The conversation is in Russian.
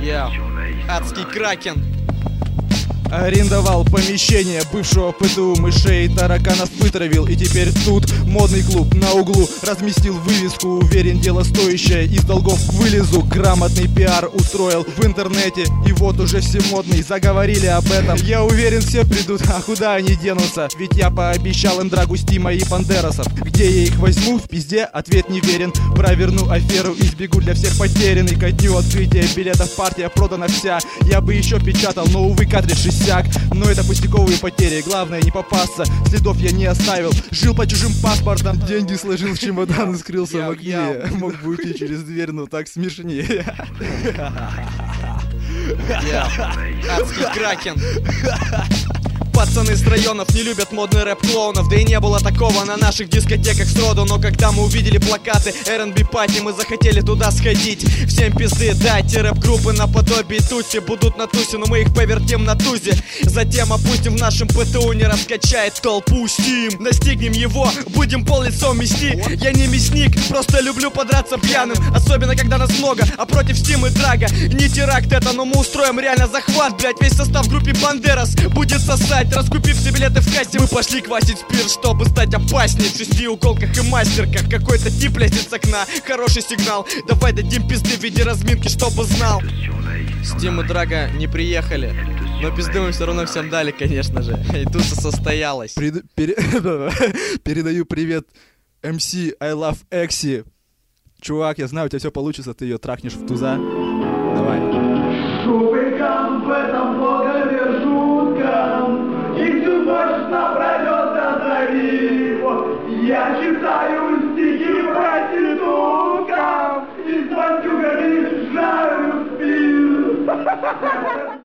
Я адский кракен. Арендовал помещение бывшего ПТУ, мышей и тараканов вытравил. И теперь тут модный клуб на углу. Разместил вывеску, уверен, дело стоящее. Из долгов вылезу, грамотный пиар устроил в интернете. И вот уже все модные заговорили об этом. Я уверен, все придут, а куда они денутся? Ведь я пообещал им драгу Стима и Бандерасов. Где я их возьму? В пизде? Ответ не верен. Проверну аферу и сбегу для всех потерянный. Ко дню открытия билетов партия продана вся. Я бы еще печатал, но увы, картридж иссяк. Но это пустяковые потери, главное не попасться. Следов я не оставил, жил по чужим паспортам. Деньги сложил в чемодан и скрылся в окне. Мог бы уйти через дверь, но так смешнее. Адский кракен. Пацаны с районов не любят модный рэп клоунов. Да и не было такого на наших дискотеках сроду. Но когда мы увидели плакаты R&B пати, мы захотели туда сходить. Всем пизды дайте, рэп-группы наподобие Туси будут на тусе, но мы их повертим на тузе. Затем опустим в нашем ПТУ, не раскачает толпу Steam. Настигнем его, будем пол лицом мести. Я не мясник, просто люблю подраться пьяным. Особенно когда нас много, а против Steam и Драга. Не теракт это, но мы устроим реально захват. Блять, весь состав в группе Бандерас будет сосать. Раскупив все билеты в кассе, мы пошли квасить спирт, чтобы стать опасней. В шестиуголках и мастерках какой-то тип лезет с окна. Хороший сигнал, давай дадим пизды в виде разминки, чтобы знал. Steam и Драга не приехали, но пизды мы все равно всем дали, конечно же. И туса состоялась. Передаю привет MC I Love Exy. Чувак, я знаю, у тебя все получится, ты ее трахнешь в туза. Давай. В этом логове жутком, и всю ночь напролёт до зари. Я читаю стихи проституткам, и с бандюгами жарю спину.